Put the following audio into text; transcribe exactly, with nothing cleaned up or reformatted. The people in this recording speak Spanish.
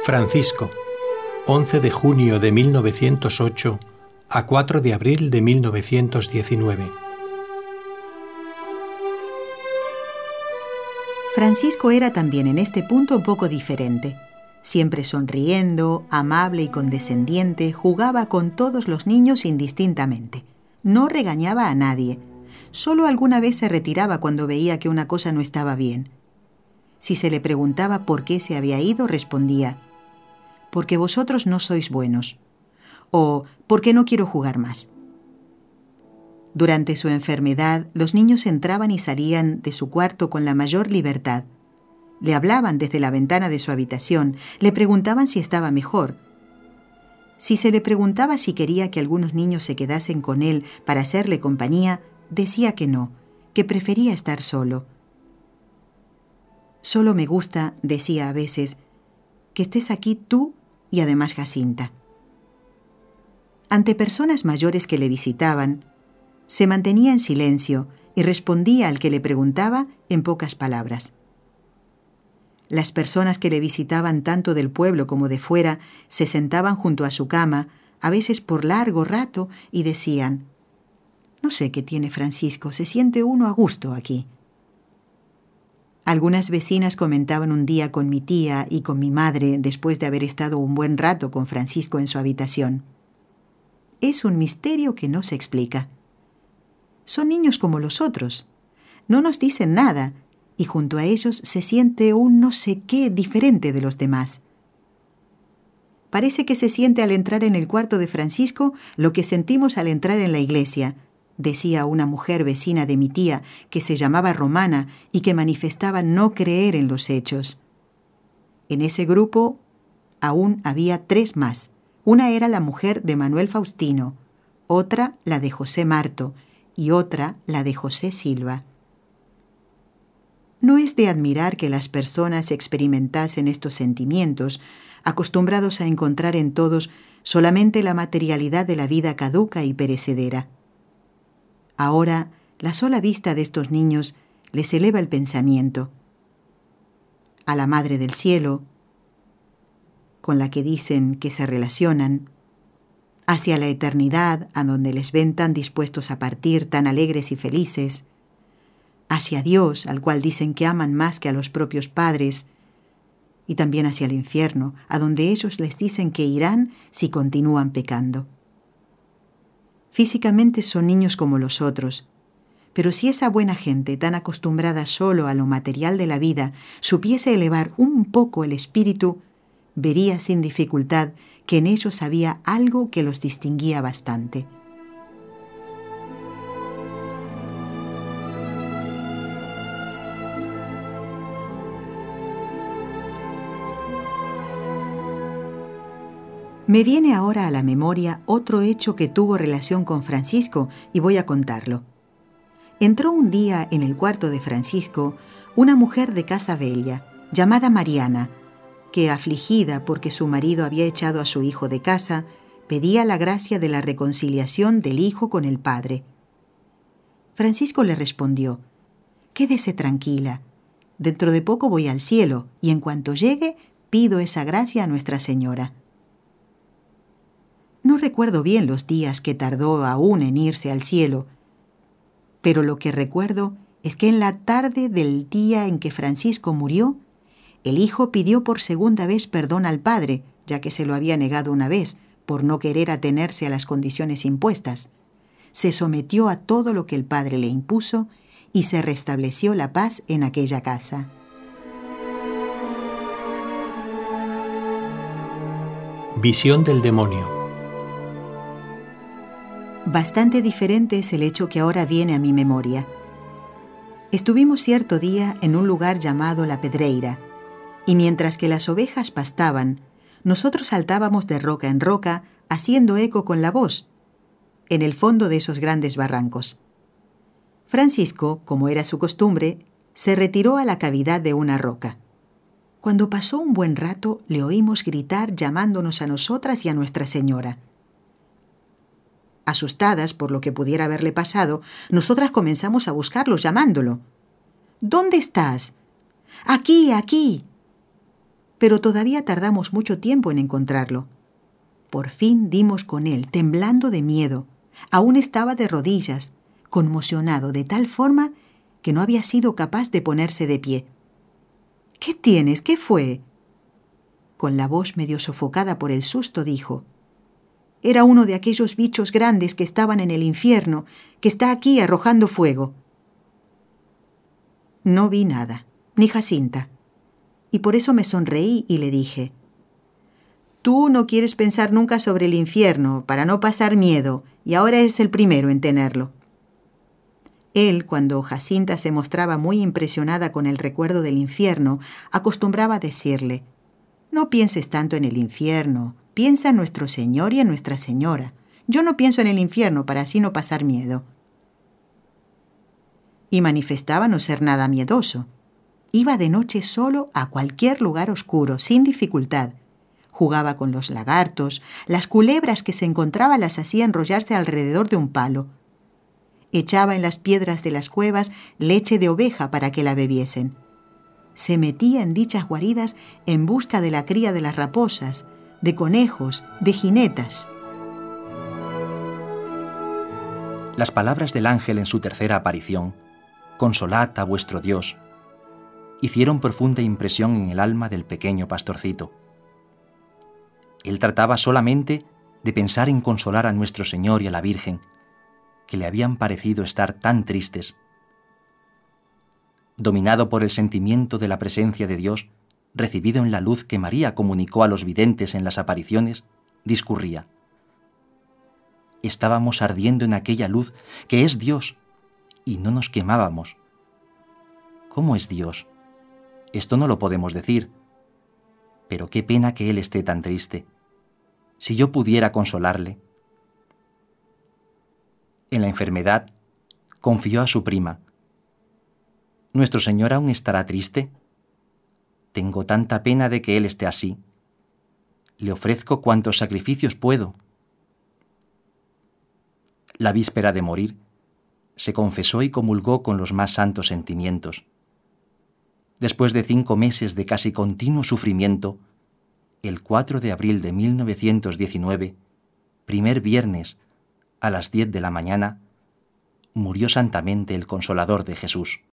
Francisco, once de junio de mil novecientos ocho a cuatro de abril de mil novecientos diecinueve. Francisco era también en este punto un poco diferente. Siempre sonriendo, amable y condescendiente, jugaba con todos los niños indistintamente. No regañaba a nadie. Solo alguna vez se retiraba cuando veía que una cosa no estaba bien. Si se le preguntaba por qué se había ido, respondía: «Porque vosotros no sois buenos», o «porque no quiero jugar más». Durante su enfermedad, los niños entraban y salían de su cuarto con la mayor libertad. Le hablaban desde la ventana de su habitación, le preguntaban si estaba mejor. Si se le preguntaba si quería que algunos niños se quedasen con él para hacerle compañía, decía que no, que prefería estar solo. «Solo me gusta», decía a veces, «que estés aquí tú y además Jacinta». Ante personas mayores que le visitaban, se mantenía en silencio y respondía al que le preguntaba en pocas palabras. Las personas que le visitaban tanto del pueblo como de fuera se sentaban junto a su cama, a veces por largo rato, y decían: «No sé qué tiene Francisco, se siente uno a gusto aquí». Algunas vecinas comentaban un día con mi tía y con mi madre, después de haber estado un buen rato con Francisco en su habitación: «Es un misterio que no se explica. Son niños como los otros. No nos dicen nada, y junto a ellos se siente un no sé qué diferente de los demás. Parece que se siente al entrar en el cuarto de Francisco lo que sentimos al entrar en la iglesia», decía una mujer vecina de mi tía, que se llamaba Romana y que manifestaba no creer en los hechos. En ese grupo aún había tres más. Una era la mujer de Manuel Faustino, otra la de José Marto y otra la de José Silva. No es de admirar que las personas experimentasen estos sentimientos, acostumbrados a encontrar en todos solamente la materialidad de la vida caduca y perecedera. Ahora, la sola vista de estos niños les eleva el pensamiento. A la Madre del Cielo, con la que dicen que se relacionan, hacia la eternidad, a donde les ven tan dispuestos a partir, tan alegres y felices, hacia Dios, al cual dicen que aman más que a los propios padres, y también hacia el infierno, a donde ellos les dicen que irán si continúan pecando. Físicamente son niños como los otros, pero si esa buena gente, tan acostumbrada solo a lo material de la vida, supiese elevar un poco el espíritu, vería sin dificultad que en ellos había algo que los distinguía bastante. Me viene ahora a la memoria otro hecho que tuvo relación con Francisco y voy a contarlo. Entró un día en el cuarto de Francisco una mujer de casa bella, llamada Mariana, que, afligida porque su marido había echado a su hijo de casa, pedía la gracia de la reconciliación del hijo con el padre. Francisco le respondió: «Quédese tranquila, dentro de poco voy al cielo y en cuanto llegue pido esa gracia a Nuestra Señora». No recuerdo bien los días que tardó aún en irse al cielo, pero lo que recuerdo es que en la tarde del día en que Francisco murió, el hijo pidió por segunda vez perdón al padre, ya que se lo había negado una vez, por no querer atenerse a las condiciones impuestas. Se sometió a todo lo que el padre le impuso y se restableció la paz en aquella casa. Visión del demonio. Bastante diferente es el hecho que ahora viene a mi memoria. Estuvimos cierto día en un lugar llamado La Pedreira, y mientras que las ovejas pastaban, nosotros saltábamos de roca en roca, haciendo eco con la voz, en el fondo de esos grandes barrancos. Francisco, como era su costumbre, se retiró a la cavidad de una roca. Cuando pasó un buen rato, le oímos gritar llamándonos a nosotras y a Nuestra Señora. Asustadas por lo que pudiera haberle pasado, nosotras comenzamos a buscarlo llamándolo. «¿Dónde estás?» «Aquí, aquí». pero todavía tardamos mucho tiempo en encontrarlo. Por fin dimos con él, temblando de miedo. Aún estaba de rodillas, conmocionado de tal forma que no había sido capaz de ponerse de pie. «¿Qué tienes? ¿Qué fue?». Con la voz medio sofocada por el susto dijo: «Era uno de aquellos bichos grandes que estaban en el infierno, que está aquí arrojando fuego». No vi nada, ni Jacinta, y por eso me sonreí y le dije: «Tú no quieres pensar nunca sobre el infierno para no pasar miedo, y ahora eres el primero en tenerlo». Él, cuando Jacinta se mostraba muy impresionada con el recuerdo del infierno, acostumbraba a decirle: «No pienses tanto en el infierno, piensa en nuestro Señor y en Nuestra Señora. Yo no pienso en el infierno para así no pasar miedo». Y manifestaba no ser nada miedoso. Iba de noche solo a cualquier lugar oscuro, sin dificultad. Jugaba con los lagartos, las culebras que se encontraba las hacía enrollarse alrededor de un palo. Echaba en las piedras de las cuevas leche de oveja para que la bebiesen. Se metía en dichas guaridas en busca de la cría de las raposas, de conejos, de jinetas. Las palabras del ángel en su tercera aparición, «Consolad a vuestro Dios», hicieron profunda impresión en el alma del pequeño pastorcito. Él trataba solamente de pensar en consolar a nuestro Señor y a la Virgen, que le habían parecido estar tan tristes. Dominado por el sentimiento de la presencia de Dios, recibido en la luz que María comunicó a los videntes en las apariciones, discurría: «Estábamos ardiendo en aquella luz que es Dios, y no nos quemábamos. ¿Cómo es Dios? Esto no lo podemos decir. Pero qué pena que Él esté tan triste. Si yo pudiera consolarle». En la enfermedad, confió a su prima: «¿Nuestro Señor aún estará triste? Tengo tanta pena de que Él esté así. Le ofrezco cuantos sacrificios puedo». La víspera de morir, se confesó y comulgó con los más santos sentimientos. Después de cinco meses de casi continuo sufrimiento, el cuatro de abril de mil novecientos diecinueve, primer viernes, a las diez de la mañana, murió santamente el Consolador de Jesús.